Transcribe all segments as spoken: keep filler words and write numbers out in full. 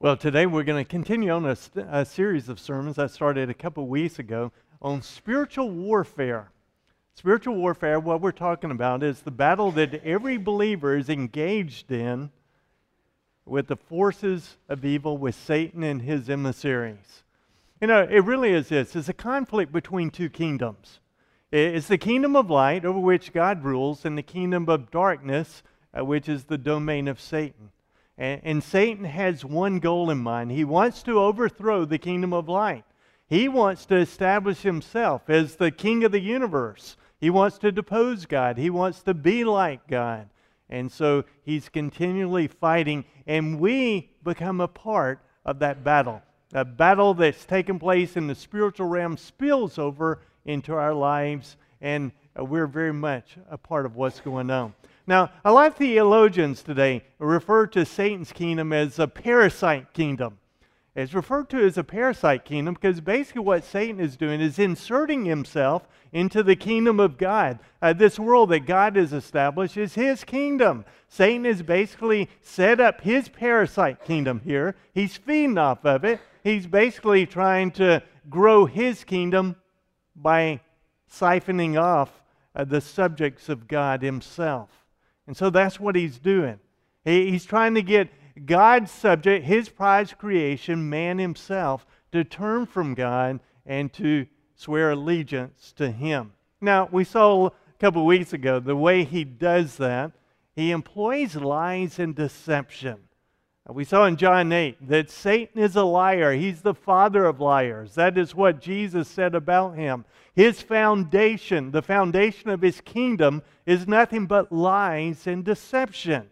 Well, today we're going to continue on a, st- a series of sermons I started a couple weeks ago on spiritual warfare. Spiritual warfare, what we're talking about is the battle that every believer is engaged in with the forces of evil, with Satan and his emissaries. You know, it really is this. It's a conflict between two kingdoms. It's the kingdom of light, over which God rules, and the kingdom of darkness, uh, which is the domain of Satan. And, and Satan has one goal in mind. He wants to overthrow the kingdom of light. He wants to establish himself as the king of the universe. He wants to depose God. He wants to be like God. And so he's continually fighting, and we become a part of that battle. A battle that's taken place in the spiritual realm spills over into our lives, and we're very much a part of what's going on. Now, a lot of theologians today refer to Satan's kingdom as a parasite kingdom. It's referred to as a parasite kingdom because basically what Satan is doing is inserting himself into the kingdom of God. Uh, this world that God has established is his kingdom. Satan has basically set up his parasite kingdom here. He's feeding off of it. He's basically trying to grow his kingdom by siphoning off uh, the subjects of God himself. And so that's what he's doing. He, he's trying to get God's subject, his prized creation, man himself, to turn from God and to swear allegiance to him. Now, we saw a couple of weeks ago the way he does that. He employs lies and deception. We saw in John eight that Satan is a liar. He's the father of liars. That is what Jesus said about him. His foundation, the foundation of his kingdom, is nothing but lies and deception.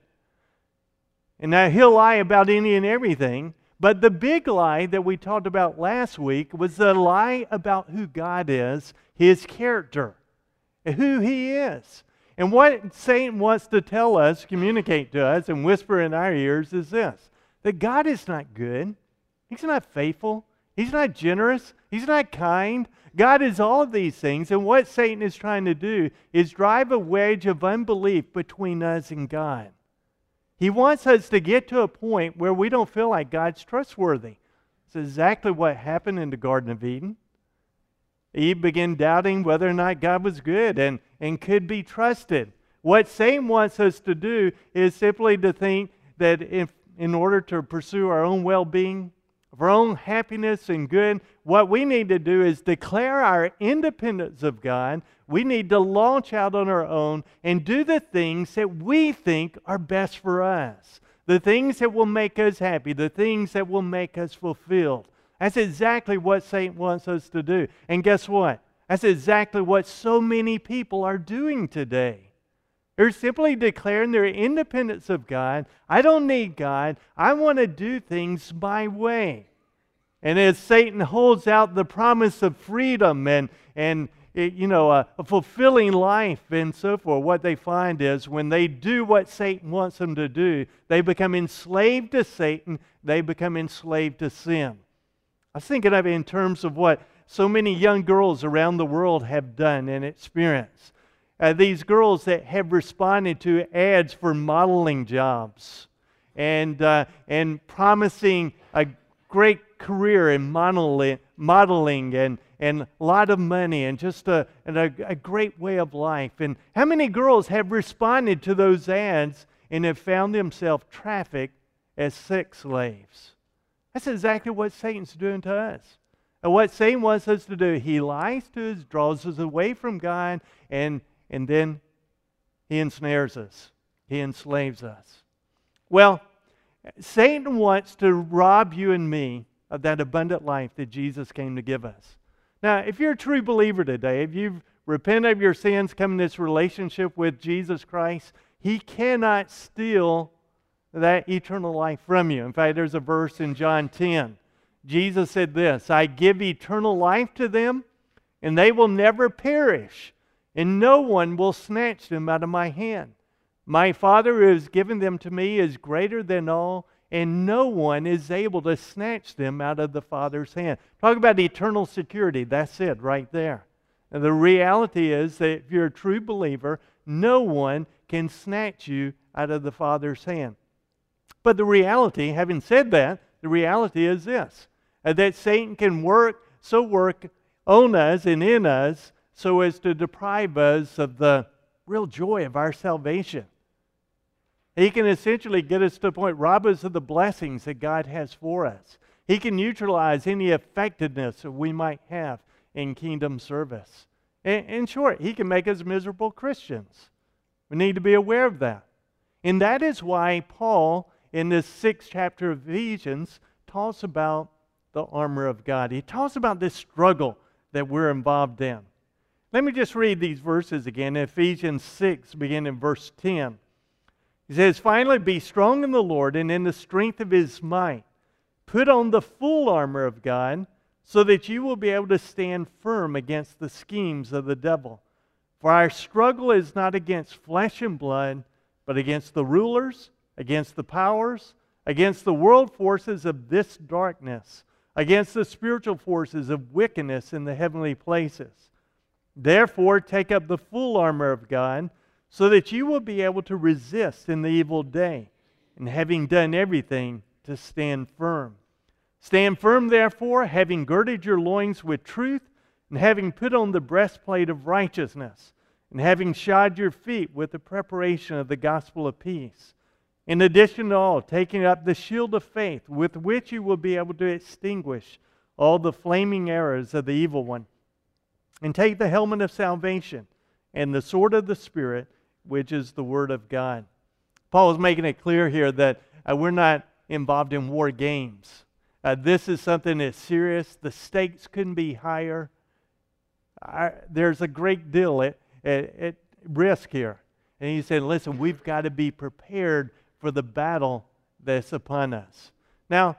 And now he'll lie about any and everything, but the big lie that we talked about last week was the lie about who God is, his character, who he is. And what Satan wants to tell us, communicate to us, and whisper in our ears is this: that God is not good. He's not faithful. He's not generous. He's not kind. God is all of these things. And what Satan is trying to do is drive a wedge of unbelief between us and God. He wants us to get to a point where we don't feel like God's trustworthy. It's exactly what happened in the Garden of Eden. Eve began doubting whether or not God was good and, and could be trusted. What Satan wants us to do is simply to think that if, in order to pursue our own well-being, of our own happiness and good, what we need to do is declare our independence of God. We need to launch out on our own and do the things that we think are best for us. The things that will make us happy, the things that will make us fulfilled. That's exactly what Satan wants us to do. And guess what? That's exactly what so many people are doing today. They're simply declaring their independence of God. I don't need God. I want to do things my way. And as Satan holds out the promise of freedom and, and you know, a, a fulfilling life and so forth, what they find is when they do what Satan wants them to do, they become enslaved to Satan. They become enslaved to sin. I was thinking of it in terms of what so many young girls around the world have done and experienced. Uh, these girls that have responded to ads for modeling jobs and, uh, and promising a great career in modeling, modeling and, and a lot of money and just a, and a, a great way of life. And how many girls have responded to those ads and have found themselves trafficked as sex slaves? That's exactly what Satan's doing to us. And what Satan wants us to do, he lies to us, draws us away from God, and, and then he ensnares us. He enslaves us. Well, Satan wants to rob you and me of that abundant life that Jesus came to give us. Now, if you're a true believer today, if you've repented of your sins, come in this relationship with Jesus Christ, he cannot steal that eternal life from you. In fact, there's a verse in John ten. Jesus said this: I give eternal life to them, and they will never perish, and no one will snatch them out of my hand. My Father who has given them to me is greater than all, and no one is able to snatch them out of the Father's hand. Talk about eternal security. That's it right there. And the reality is that if you're a true believer, no one can snatch you out of the Father's hand. But the reality, having said that, the reality is this, uh, that Satan can work, so work on us and in us so as to deprive us of the real joy of our salvation. He can essentially get us to the point, rob us of the blessings that God has for us. He can neutralize any effectiveness that we might have in kingdom service. In, in short, he can make us miserable Christians. We need to be aware of that. And that is why Paul, in this sixth chapter of Ephesians, talks about the armor of God. He talks about this struggle that we're involved in. Let me just read these verses again. Ephesians six, beginning in verse ten. He says, "Finally, be strong in the Lord and in the strength of His might. Put on the full armor of God, so that you will be able to stand firm against the schemes of the devil. For our struggle is not against flesh and blood, but against the rulers, against the powers, against the world forces of this darkness, against the spiritual forces of wickedness in the heavenly places. Therefore, take up the full armor of God, so that you will be able to resist in the evil day, and having done everything, to stand firm. Stand firm, therefore, having girded your loins with truth, and having put on the breastplate of righteousness, and having shod your feet with the preparation of the gospel of peace. In addition to all, taking up the shield of faith, with which you will be able to extinguish all the flaming arrows of the evil one. And take the helmet of salvation and the sword of the Spirit, which is the Word of God." Paul is making it clear here that uh, we're not involved in war games. Uh, this is something that's serious. The stakes couldn't be higher. I, there's a great deal at, at, at risk here. And he said, listen, we've got to be prepared for the battle that's upon us. Now,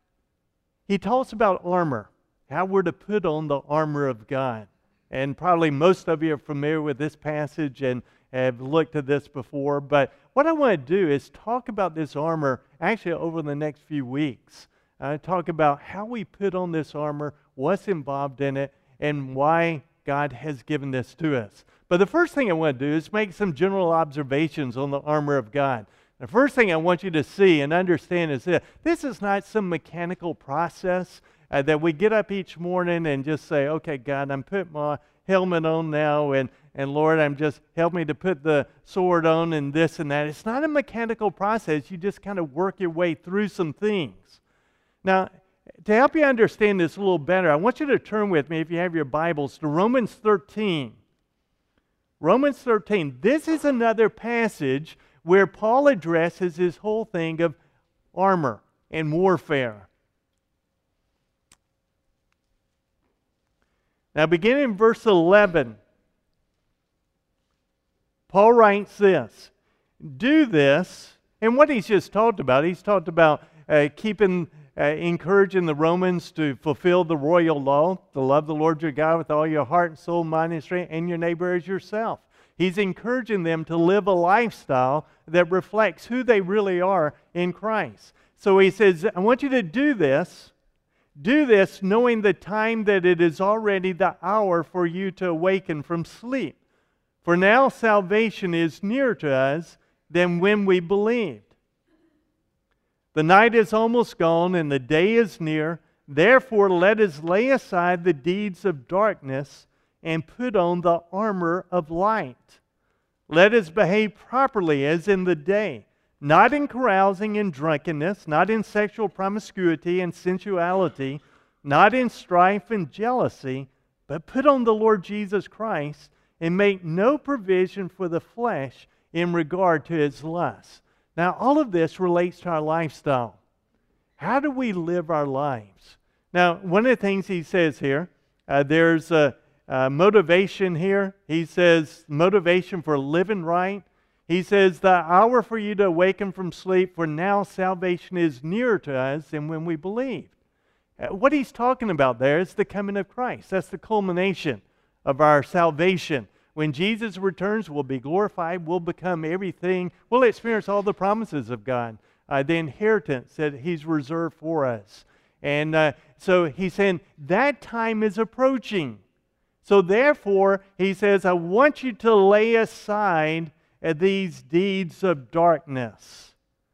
he talks about armor, how we're to put on the armor of God. And probably most of you are familiar with this passage and have looked at this before. But what I want to do is talk about this armor actually over the next few weeks. I talk about how we put on this armor, what's involved in it, and why God has given this to us. But the first thing I want to do is make some general observations on the armor of God. The first thing I want you to see and understand is that this is not some mechanical process uh, that we get up each morning and just say, okay, God, I'm putting my helmet on now, and, and Lord, I'm just, help me to put the sword on and this and that. It's not a mechanical process. You just kind of work your way through some things. Now, to help you understand this a little better, I want you to turn with me, if you have your Bibles, to Romans thirteen. Romans thirteen. This is another passage where Paul addresses this whole thing of armor and warfare. Now, beginning in verse eleven, Paul writes this, "Do this," and what he's just talked about, he's talked about uh, keeping, uh, encouraging the Romans to fulfill the royal law, to love the Lord your God with all your heart and soul, mind and strength, and your neighbor as yourself. He's encouraging them to live a lifestyle that reflects who they really are in Christ. So he says, I want you to do this. Do this knowing the time that it is already the hour for you to awaken from sleep. For now salvation is nearer to us than when we believed. The night is almost gone and the day is near. Therefore let us lay aside the deeds of darkness and put on the armor of light. Let us behave properly as in the day, not in carousing and drunkenness, not in sexual promiscuity and sensuality, not in strife and jealousy, but put on the Lord Jesus Christ and make no provision for the flesh in regard to its lusts. Now, all of this relates to our lifestyle. How do we live our lives? Now, one of the things he says here, uh, there's a, a motivation here. He says motivation for living right. He says, the hour for you to awaken from sleep, for now salvation is nearer to us than when we believed. What he's talking about there is the coming of Christ. That's the culmination of our salvation. When Jesus returns, we'll be glorified. We'll become everything. We'll experience all the promises of God, uh, the inheritance that He's reserved for us. And uh, so he's saying that time is approaching. So therefore, he says, I want you to lay aside these deeds of darkness,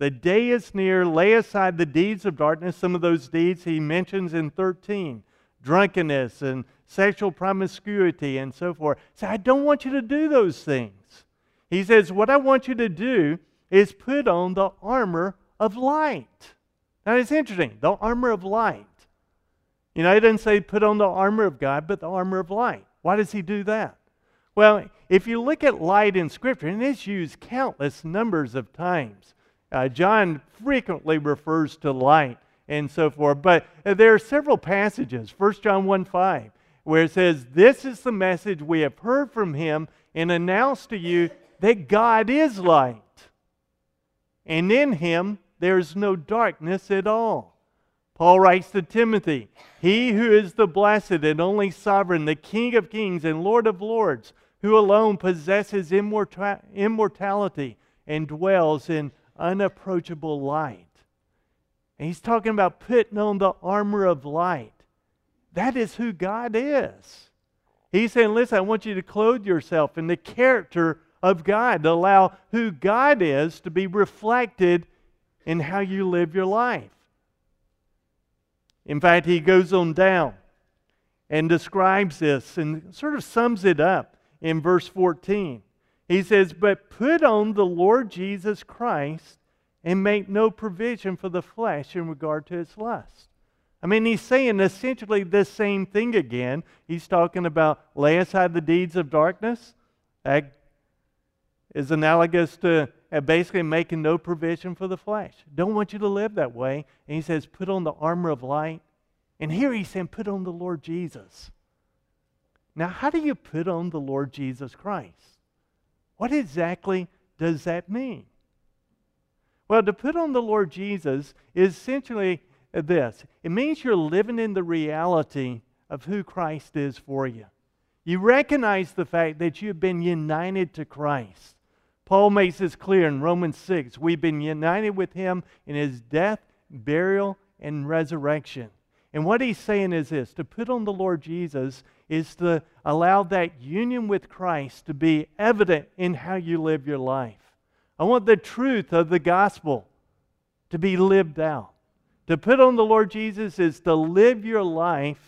The day is near. Lay aside the deeds of darkness. Some of those deeds he mentions in thirteen. Drunkenness and sexual promiscuity and so forth. So I don't want you to do those things. He says, what I want you to do is put on the armor of light. Now it's interesting. The armor of light. You know, he doesn't say put on the armor of God, but the armor of light. Why does he do that? Well, if you look at light in Scripture, and it's used countless numbers of times. Uh, John frequently refers to light and so forth. But uh, there are several passages, First John one five, where it says, this is the message we have heard from him and announced to you that God is light. And in him there is no darkness at all. Paul writes to Timothy, he who is the blessed and only sovereign, the King of kings and Lord of lords, who alone possesses immorta- immortality and dwells in unapproachable light. And he's talking about putting on the armor of light. That is who God is. He's saying, listen, I want you to clothe yourself in the character of God, to allow who God is to be reflected in how you live your life. In fact, he goes on down and describes this and sort of sums it up in verse fourteen. He says, but put on the Lord Jesus Christ and make no provision for the flesh in regard to its lust. I mean, he's saying essentially the same thing again. He's talking about lay aside the deeds of darkness. That is analogous to basically making no provision for the flesh. Don't want you to live that way. And he says, put on the armor of light. And here he's saying, put on the Lord Jesus. Now, how do you put on the Lord Jesus Christ? What exactly does that mean? Well, to put on the Lord Jesus is essentially this. It means you're living in the reality of who Christ is for you. You recognize the fact that you've been united to Christ. Paul makes this clear in Romans six. We've been united with him in his death, burial, and resurrection. And what he's saying is this. To put on the Lord Jesus is to allow that union with Christ to be evident in how you live your life. I want the truth of the gospel to be lived out. To put on the Lord Jesus is to live your life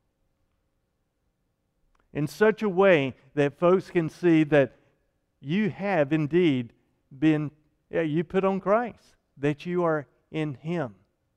in such a way that folks can see that you have indeed been, yeah, you put on Christ, that you are in him.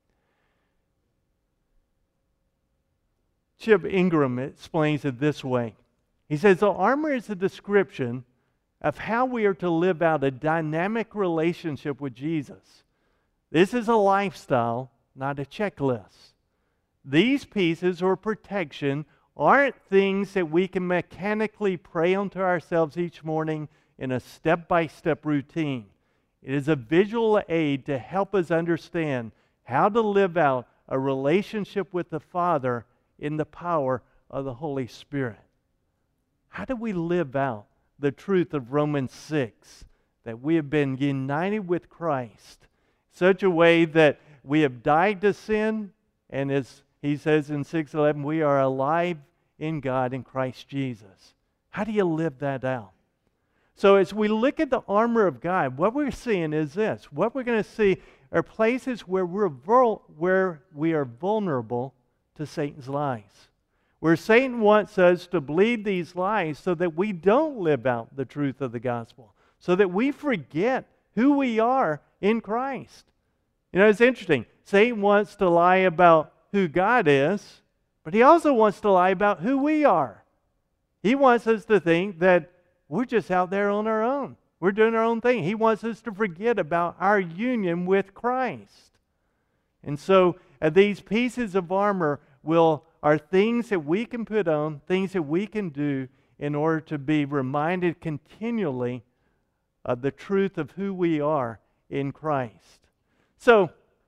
Chip Ingram explains it this way. He says, the armor is a description of how we are to live out a dynamic relationship with Jesus. This is a lifestyle, not a checklist. These pieces or protection aren't things that we can mechanically pray onto ourselves each morning in a step-by-step routine. It is a visual aid to help us understand how to live out a relationship with the Father in the power of the Holy Spirit. How do we live out the truth of Romans six, that we have been united with Christ, such a way that we have died to sin, and as he says in six eleven, we are alive in God in Christ Jesus. How do you live that out? So as we look at the armor of God, what we're seeing is this. What we're going to see are places where we're vul- where we are vulnerable to Satan's lies. Where Satan wants us to believe these lies so that we don't live out the truth of the gospel. So that we forget who we are in Christ. You know, it's interesting. Satan wants to lie about who God is, but he also wants to lie about who we are. He wants us to think that we're just out there on our own. We're doing our own thing. He wants us to forget about our union with Christ. And so uh, these pieces of armor will are things that we can put on, things that we can do in order to be reminded continually of the truth of who we are in Christ. So,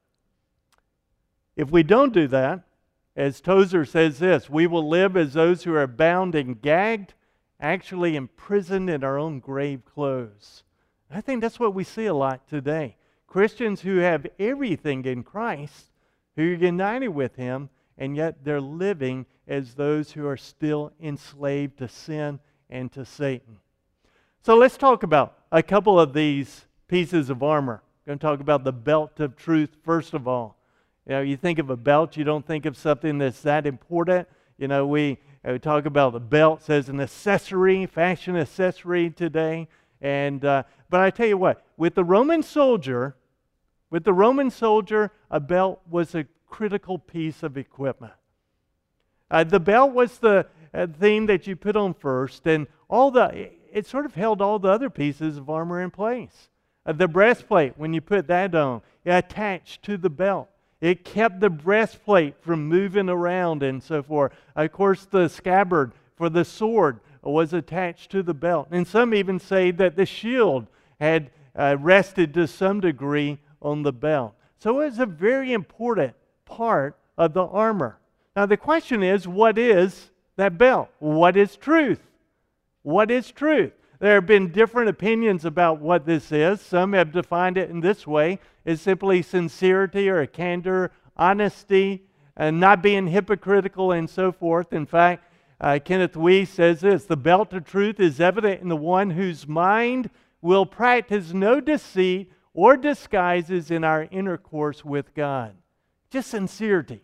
if we don't do that, as Tozer says this, we will live as those who are bound and gagged, actually imprisoned in our own grave clothes. I think that's what we see a lot today. Christians who have everything in Christ, who are united with him, and yet they're living as those who are still enslaved to sin and to Satan. So let's talk about a couple of these pieces of armor. I'm going to talk about the belt of truth first of all. You know, you think of a belt, you don't think of something that's that important. You know, we, we talk about the belt as an accessory, fashion accessory today. And uh, but I tell you what, with the Roman soldier, with the Roman soldier, a belt was a critical piece of equipment. Uh, the belt was the uh, thing that you put on first, and all the it sort of held all the other pieces of armor in place. Uh, the breastplate, when you put that on, it attached to the belt. It kept the breastplate from moving around and so forth. Of course, the scabbard for the sword was attached to the belt. And some even say that the shield had uh, rested to some degree on the belt. So it was a very important part of the armor. Now the question is, what is that belt? What is truth? What is truth? There have been different opinions about what this is. Some have defined it in this way: it's simply sincerity or a candor, honesty, and not being hypocritical and so forth. In fact, uh, Kenneth Wuest says this: the belt of truth is evident in the one whose mind will practice no deceit or disguises in our intercourse with God. Just sincerity.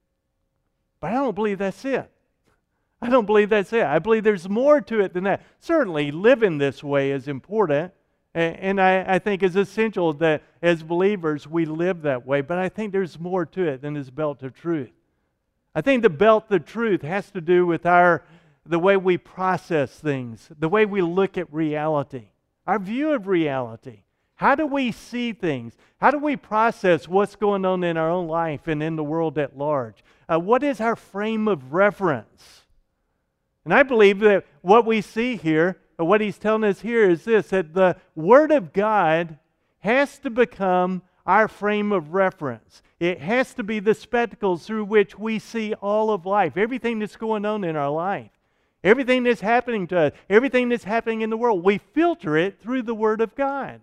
But I don't believe that's it. I don't believe that's it. I believe there's more to it than that. Certainly, living this way is important, and I, I think it's essential that as believers we live that way, but I think there's more to it than this belt of truth. I think the belt of truth has to do with our the way we process things, the way we look at reality, our view of reality. How do we see things? How do we process what's going on in our own life and in the world at large? Uh, what is our frame of reference? And I believe that what we see here, or what he's telling us here, is this: that the Word of God has to become our frame of reference. It has to be the spectacles through which we see all of life, everything that's going on in our life, everything that's happening to us, everything that's happening in the world. We filter it through the Word of God.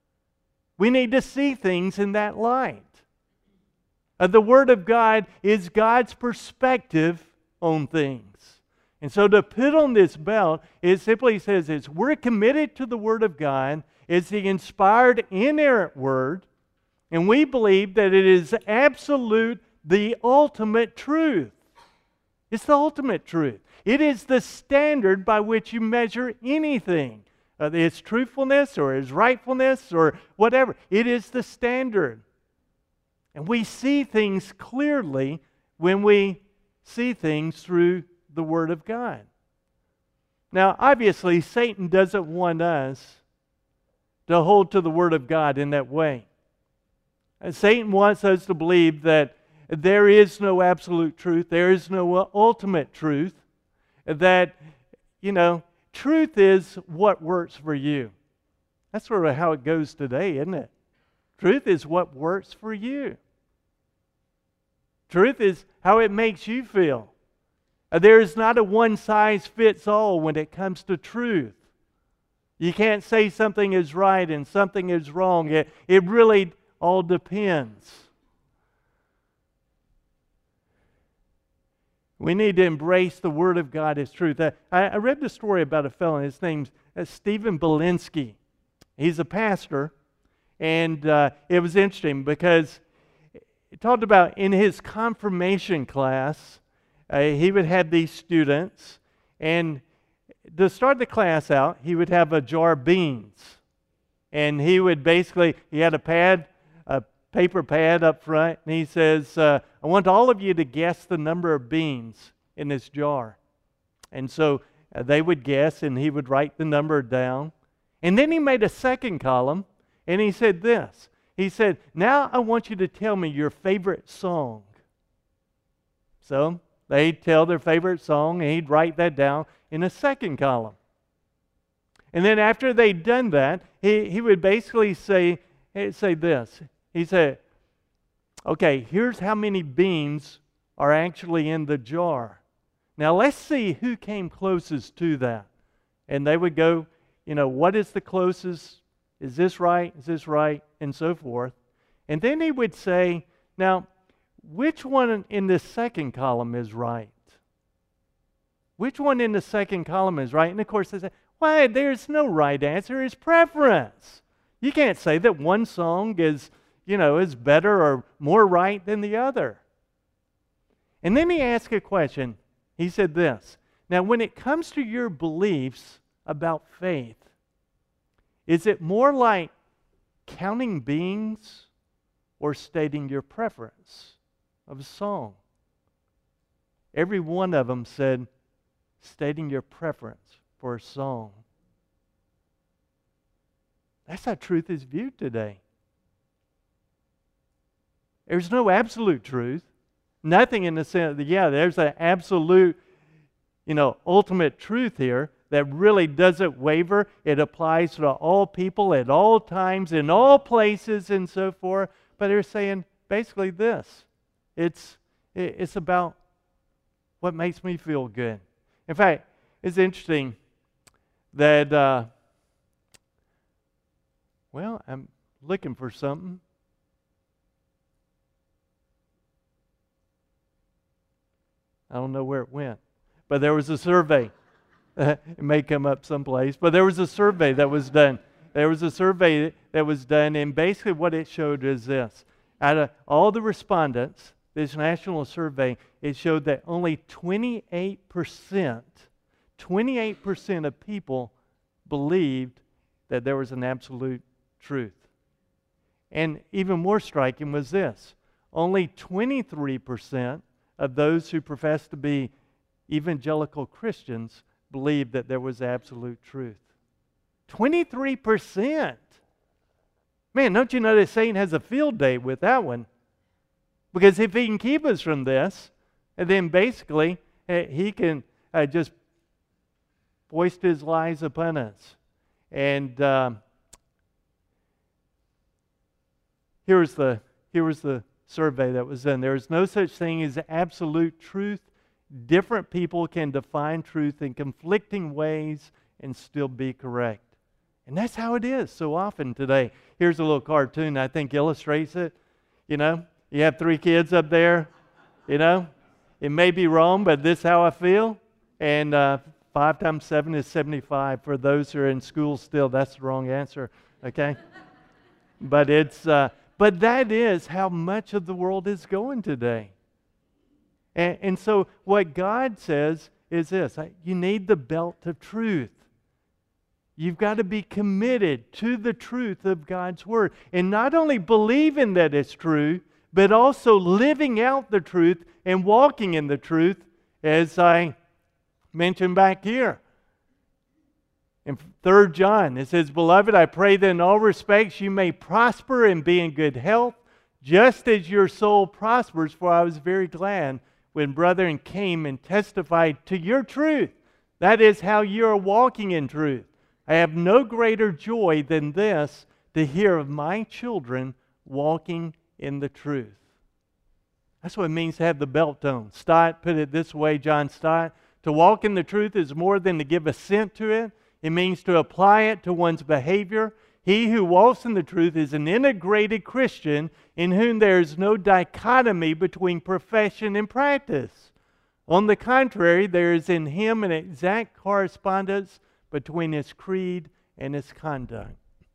We need to see things in that light. Uh, the Word of God is God's perspective on things. And so to put on this belt, it simply says this: we're committed to the Word of God. It's the inspired, inerrant Word, and we believe that it is absolute, the ultimate truth. It's the ultimate truth. It is the standard by which you measure anything. Uh, its truthfulness or its rightfulness or whatever. It is the standard. And we see things clearly when we see things through the Word of God. Now, obviously, Satan doesn't want us to hold to the Word of God in that way. And Satan wants us to believe that there is no absolute truth, there is no ultimate truth, that, you know, truth is what works for you. That's sort of how it goes today, isn't it? Truth is what works for you. Truth is how it makes you feel. There is not a one-size-fits-all when it comes to truth. You can't say something is right and something is wrong. It, it really all depends. We need to embrace the Word of God as truth. I, I read the story about a fellow. His name's uh, Stephen Belinsky. He's a pastor, and uh, it was interesting because he talked about in his confirmation class, uh, he would have these students, and to start the class out, he would have a jar of beans, and he would basically, he had a pad, a paper pad up front, and he says, uh, I want all of you to guess the number of beans in this jar. And so uh, they would guess, and he would write the number down. And then he made a second column, and he said this. He said, now I want you to tell me your favorite song. So they'd tell their favorite song, and he'd write that down in a second column. And then after they'd done that, he, he would basically say, he'd say this. He said, okay, here's how many beans are actually in the jar. Now let's see who came closest to that. And they would go, you know, what is the closest? Is this right? Is this right? And so forth. And then he would say, now, which one in this second column is right? Which one in the second column is right? And of course they say, why, there's no right answer. It's preference. You can't say that one song is, you know, is better or more right than the other. And then he asked a question. He said this, now when it comes to your beliefs about faith, is it more like counting beans or stating your preference of a song? Every one of them said, stating your preference for a song. That's how truth is viewed today. There's no absolute truth. Nothing in the sense that, yeah, there's an absolute, you know, ultimate truth here that really doesn't waver. It applies to all people at all times, in all places, and so forth. But they're saying basically this. It's, it's about what makes me feel good. In fact, it's interesting that, uh, well, I'm looking for something. I don't know where it went. But there was a survey. It may come up someplace. But there was a survey that was done. There was a survey that was done, and basically what it showed is this. Out of all the respondents, this national survey, it showed that only twenty-eight percent, twenty-eight percent of people believed that there was an absolute truth. And even more striking was this. Only twenty-three percent of those who profess to be evangelical Christians believed that there was absolute truth. twenty-three percent. Man, don't you know that Satan has a field day with that one? Because if he can keep us from this, and then basically uh, he can uh, just foist his lies upon us. And uh, here was the here was the survey that was done. There is no such thing as absolute truth. Different people can define truth in conflicting ways and still be correct. And that's how it is so often today. Here's a little cartoon I think illustrates it. You know, you have three kids up there. You know, it may be wrong, but this is how I feel. And uh, five times seven is seventy-five. For those who are in school still, that's the wrong answer. Okay? But it's uh, but that is how much of the world is going today. And, and so what God says is this. You need the belt of truth. You've got to be committed to the truth of God's Word. And not only believing that it's true, but also living out the truth and walking in the truth, as I mentioned back here. In Third John, it says, Beloved, I pray that in all respects you may prosper and be in good health, just as your soul prospers, for I was very glad when brethren came and testified to your truth. That is how you are walking in truth. I have no greater joy than this, to hear of my children walking in the truth. That's what it means to have the belt on. Stott put it this way, John Stott. To walk in the truth is more than to give assent to it. It means to apply it to one's behavior. He who walks in the truth is an integrated Christian in whom there is no dichotomy between profession and practice. On the contrary, there is in him an exact correspondence between his creed and his conduct.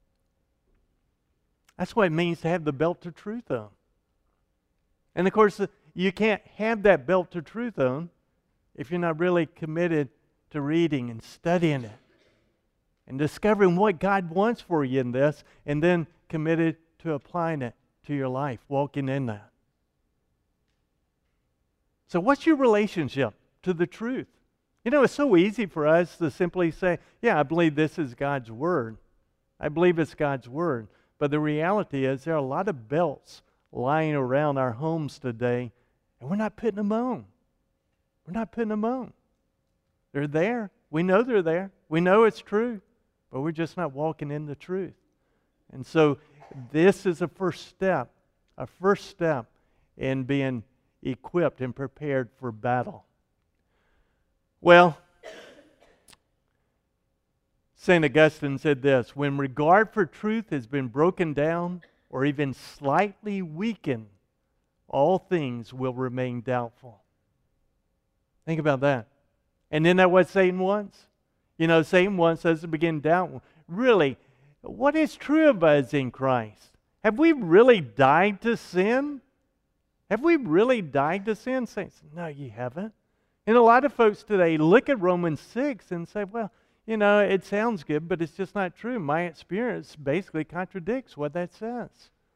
That's what it means to have the belt of truth on. And of course, you can't have that belt of truth on if you're not really committed to reading and studying it and discovering what God wants for you in this, and then committed to applying it to your life, walking in that. So what's your relationship to the truth? You know, it's so easy for us to simply say, yeah, I believe this is God's Word. I believe it's God's Word. But the reality is there are a lot of belts lying around our homes today, and we're not putting them on. We're not putting them on. They're there. We know they're there. We know it's true, but we're just not walking in the truth. And so this is a first step, a first step in being equipped and prepared for battle. Well, Saint Augustine said this, when regard for truth has been broken down or even slightly weakened, all things will remain doubtful. Think about that. And isn't that what Satan wants? You know, Satan wants us to begin doubting. Really, what is true of us in Christ? Have we really died to sin? Have we really died to sin? Saints, no, you haven't. And a lot of folks today look at Romans six and say, well, you know, it sounds good, but it's just not true. My experience basically contradicts what that says.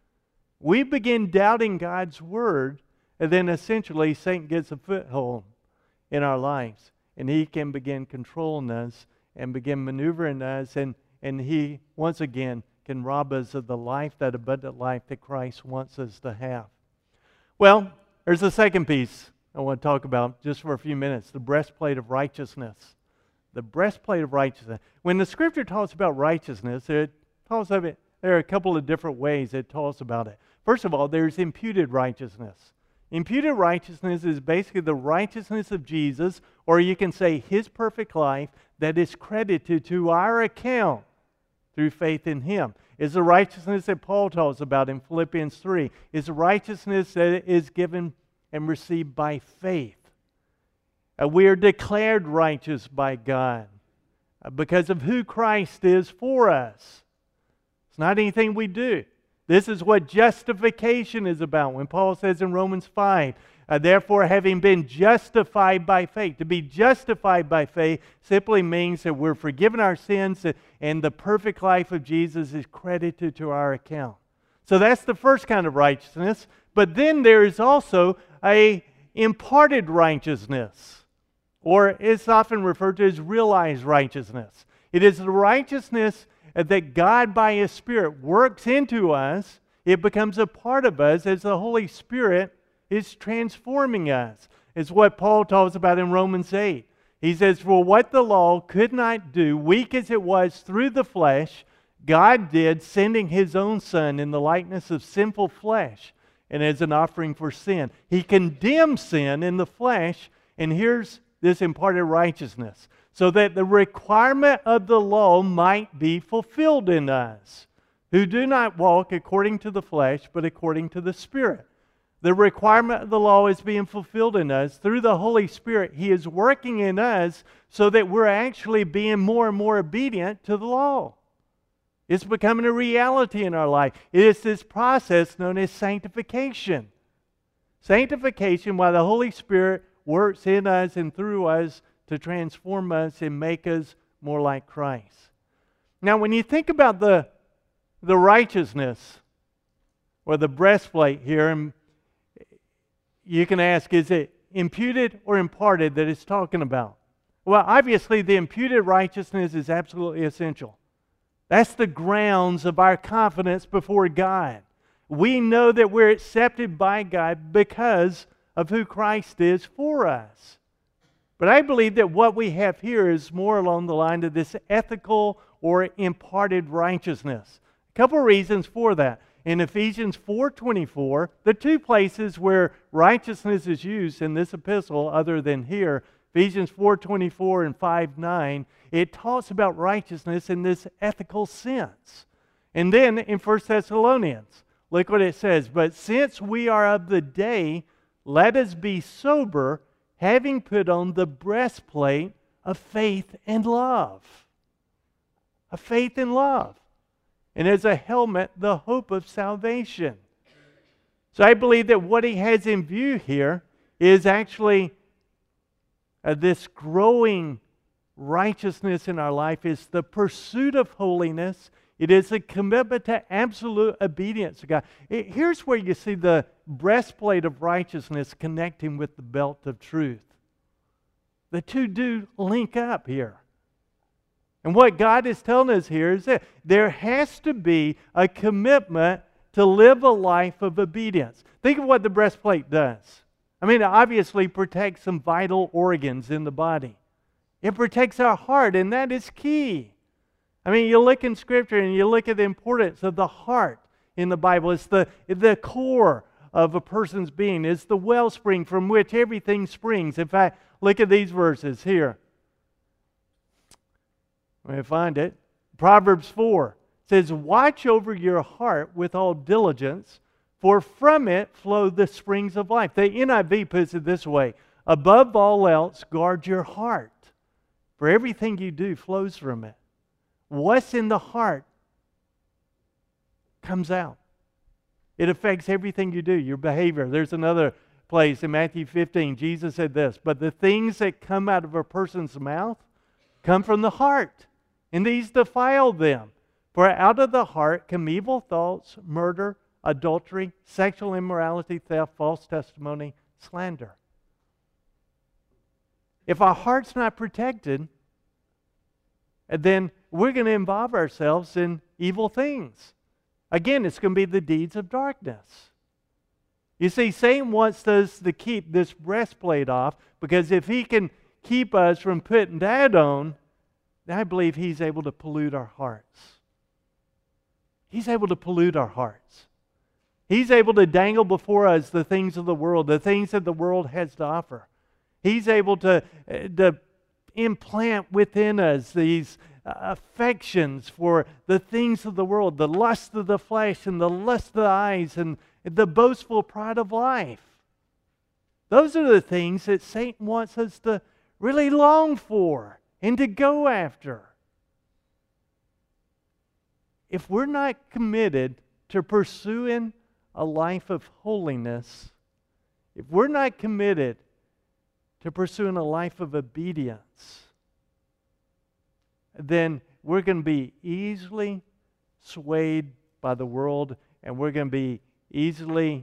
We begin doubting God's Word, and then essentially Satan gets a foothold in our lives. And he can begin controlling us and begin maneuvering us, and, and he, once again, can rob us of the life, that abundant life that Christ wants us to have. Well, there's the second piece I want to talk about just for a few minutes, the breastplate of righteousness. The breastplate of righteousness. When the Scripture talks about righteousness, it talks of it, there are a couple of different ways it talks about it. First of all, there's imputed righteousness. Imputed righteousness is basically the righteousness of Jesus, or you can say His perfect life, that is credited to our account through faith in Him. It's the righteousness that Paul talks about in Philippians three. It's the righteousness that is given and received by faith. Uh, we are declared righteous by God uh, because of who Christ is for us. It's not anything we do. This is what justification is about. When Paul says in Romans five, uh, therefore having been justified by faith. To be justified by faith simply means that we're forgiven our sins and the perfect life of Jesus is credited to our account. So that's the first kind of righteousness. But then there is also a imparted righteousness, or it's often referred to as realized righteousness. It is the righteousness that God by His Spirit works into us. It becomes a part of us as the Holy Spirit is transforming us. It's what Paul talks about in Romans eight. He says, for what the law could not do, weak as it was through the flesh, God did, sending His own Son in the likeness of sinful flesh and as an offering for sin. He condemned sin in the flesh, and here's this imparted righteousness, so that the requirement of the law might be fulfilled in us, who do not walk according to the flesh, but according to the Spirit. The requirement of the law is being fulfilled in us through the Holy Spirit. He is working in us so that we're actually being more and more obedient to the law. It's becoming a reality in our life. It is this process known as sanctification. Sanctification, while the Holy Spirit works in us and through us to transform us and make us more like Christ. Now, when you think about the, the righteousness or the breastplate here, and you can ask, is it imputed or imparted that it's talking about? Well, obviously, the imputed righteousness is absolutely essential. That's the grounds of our confidence before God. We know that we're accepted by God because of who Christ is for us. But I believe that what we have here is more along the line of this ethical or imparted righteousness. A couple of reasons for that. In Ephesians four twenty-four, the two places where righteousness is used in this epistle other than here, Ephesians four twenty-four and five nine, it talks about righteousness in this ethical sense. And then in First Thessalonians, look what it says, but since we are of the day, let us be sober, having put on the breastplate of faith and love. Of faith and love. And as a helmet, the hope of salvation. So I believe that what he has in view here is actually uh, this growing righteousness in our life is the pursuit of holiness. It is a commitment to absolute obedience to God. It, here's where you see the breastplate of righteousness connecting with the belt of truth. The two do link up here. And what God is telling us here is that there has to be a commitment to live a life of obedience. Think of what the breastplate does. I mean, it obviously protects some vital organs in the body. It protects our heart, and that is key. I mean, you look in Scripture and you look at the importance of the heart in the Bible. It's the, the core of a person's being. It's the wellspring from which everything springs. In fact, look at these verses here. Let me find it. Proverbs four says, watch over your heart with all diligence, for from it flow the springs of life. The N I V puts it this way, above all else, guard your heart, for everything you do flows from it. What's in the heart comes out. It affects everything you do, your behavior. There's another place in Matthew fifteen. Jesus said this, but the things that come out of a person's mouth come from the heart, and these defile them. For out of the heart come evil thoughts, murder, adultery, sexual immorality, theft, false testimony, slander. If our heart's not protected, then we're going to involve ourselves in evil things. Again, it's going to be the deeds of darkness. You see, Satan wants us to keep this breastplate off, because if he can keep us from putting that on, I believe he's able to pollute our hearts. He's able to pollute our hearts. He's able to dangle before us the things of the world, the things that the world has to offer. He's able to, to implant within us these affections for the things of the world, the lust of the flesh and the lust of the eyes and the boastful pride of life. Those are the things that Satan wants us to really long for and to go after. If we're not committed to pursuing a life of holiness, if we're not committed to pursuing a life of obedience, then we're going to be easily swayed by the world, and we're going to be easily,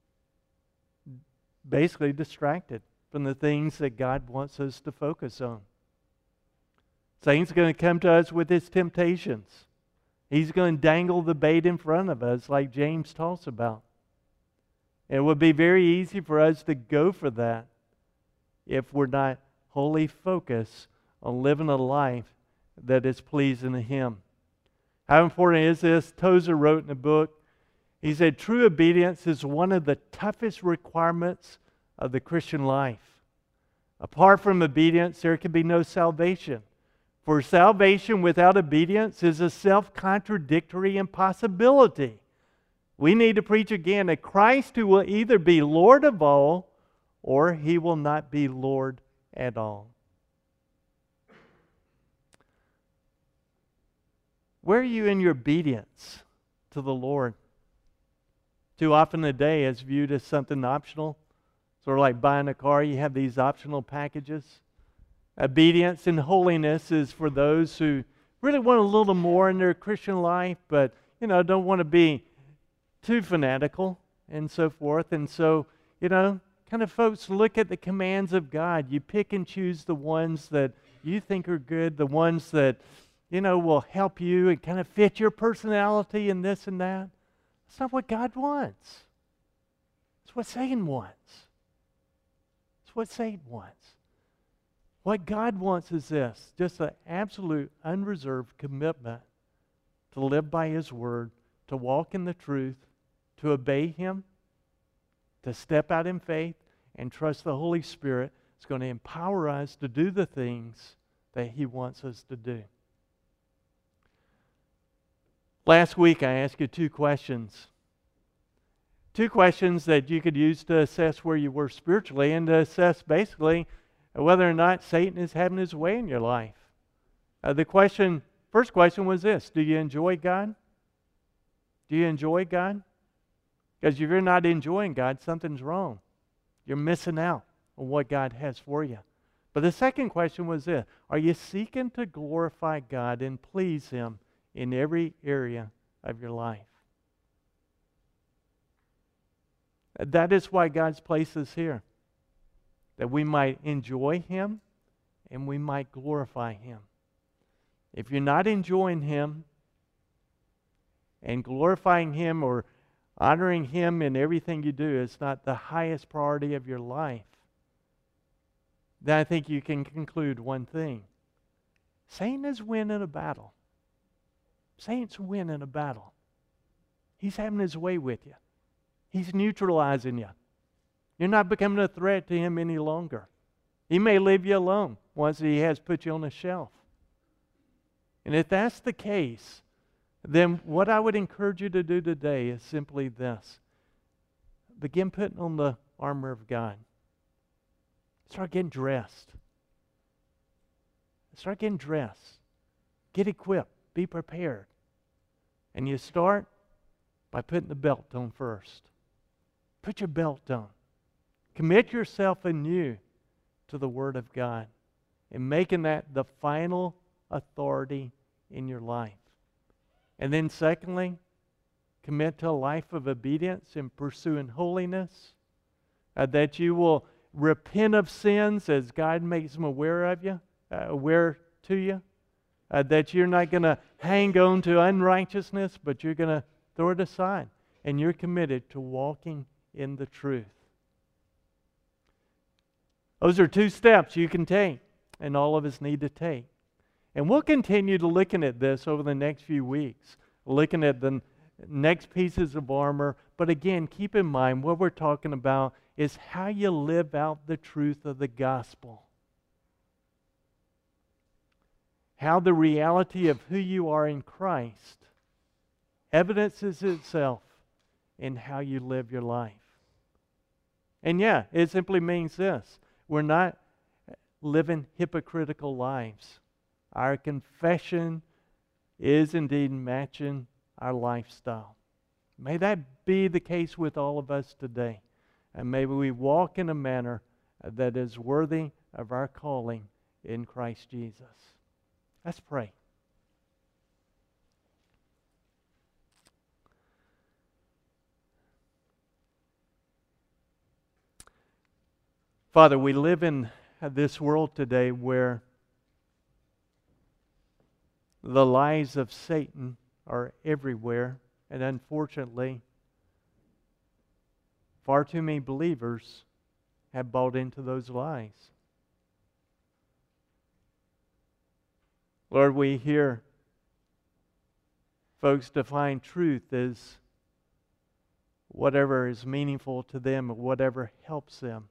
basically distracted from the things that God wants us to focus on. Satan's going to come to us with his temptations. He's going to dangle the bait in front of us like James talks about. And it would be very easy for us to go for that if we're not wholly focused on living a life that is pleasing to Him. How important is this? Tozer wrote in a book, he said, true obedience is one of the toughest requirements of the Christian life. Apart from obedience, there can be no salvation. For salvation without obedience is a self-contradictory impossibility. We need to preach again a Christ who will either be Lord of all or He will not be Lord at all. Where are you in your obedience to the Lord? Too often today it's viewed as something optional. Sort of like buying a car, you have these optional packages. Obedience and holiness is for those who really want a little more in their Christian life, but you know, don't want to be too fanatical and so forth. And so, you know, kind of folks look at the commands of God. You pick and choose the ones that you think are good, the ones that, you know, will help you and kind of fit your personality and this and that. That's not what God wants. It's what Satan wants. It's what Satan wants. What God wants is this, just an absolute, unreserved commitment to live by His Word, to walk in the truth, to obey Him, to step out in faith, and trust the Holy Spirit is going to empower us to do the things that He wants us to do. Last week I asked you two questions. Two questions that you could use to assess where you were spiritually and to assess basically whether or not Satan is having his way in your life. Uh, the question, first question was this: do you enjoy God? Do you enjoy God? Because if you're not enjoying God, something's wrong. You're missing out on what God has for you. But the second question was this: are you seeking to glorify God and please Him in every area of your life? That is why God's placed us here. That we might enjoy Him and we might glorify Him. If you're not enjoying Him and glorifying Him or honoring Him in everything you do, it's not the highest priority of your life, then I think you can conclude one thing. Satan is winning a battle. Satan's winning a battle. He's having his way with you. He's neutralizing you. You're not becoming a threat to him any longer. He may leave you alone once he has put you on a shelf. And if that's the case, then what I would encourage you to do today is simply this. Begin putting on the armor of God. Start getting dressed. Start getting dressed. Get equipped. Be prepared. And you start by putting the belt on first. Put your belt on. Commit yourself anew to the Word of God and making that the final authority in your life. And then secondly, commit to a life of obedience and pursuing holiness, uh, that you will repent of sins as God makes them aware of you, uh, aware to you, uh, that you're not going to hang on to unrighteousness, but you're going to throw it aside, and you're committed to walking in the truth. Those are two steps you can take, and all of us need to take. And we'll continue to looking at this over the next few weeks, looking at the next pieces of armor. But again, keep in mind what we're talking about is how you live out the truth of the gospel. How the reality of who you are in Christ evidences itself in how you live your life. And yeah, it simply means this. We're not living hypocritical lives. Our confession is indeed matching our lifestyle. May that be the case with all of us today. And may we walk in a manner that is worthy of our calling in Christ Jesus. Let's pray. Father, we live in this world today where the lies of Satan are everywhere, and unfortunately, far too many believers have bought into those lies. Lord, we hear folks define truth as whatever is meaningful to them or whatever helps them.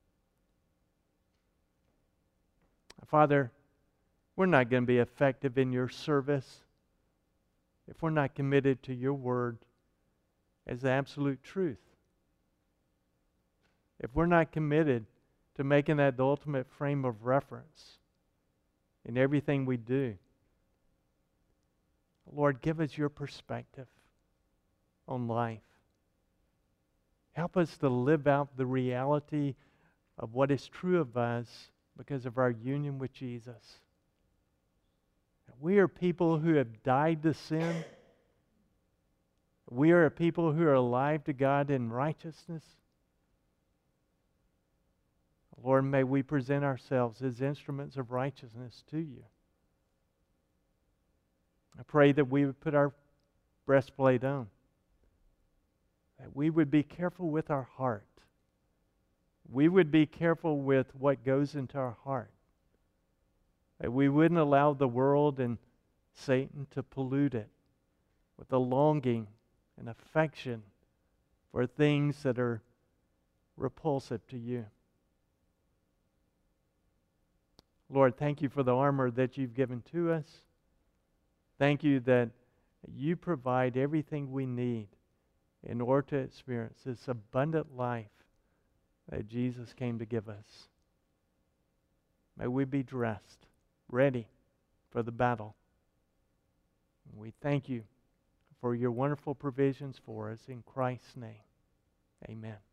Father, we're not going to be effective in your service if we're not committed to your word as the absolute truth. If we're not committed to making that the ultimate frame of reference in everything we do. Lord, give us your perspective on life. Help us to live out the reality of what is true of us because of our union with Jesus. We are people who have died to sin. We are a people who are alive to God in righteousness. Lord, may we present ourselves as instruments of righteousness to you. I pray that we would put our breastplate on, that we would be careful with our heart. We would be careful with what goes into our heart. That we wouldn't allow the world and Satan to pollute it with a longing and affection for things that are repulsive to you. Lord, thank you for the armor that you've given to us. Thank you that you provide everything we need in order to experience this abundant life that Jesus came to give us. May we be dressed, ready for the battle. We thank you for your wonderful provisions for us in Christ's name. Amen.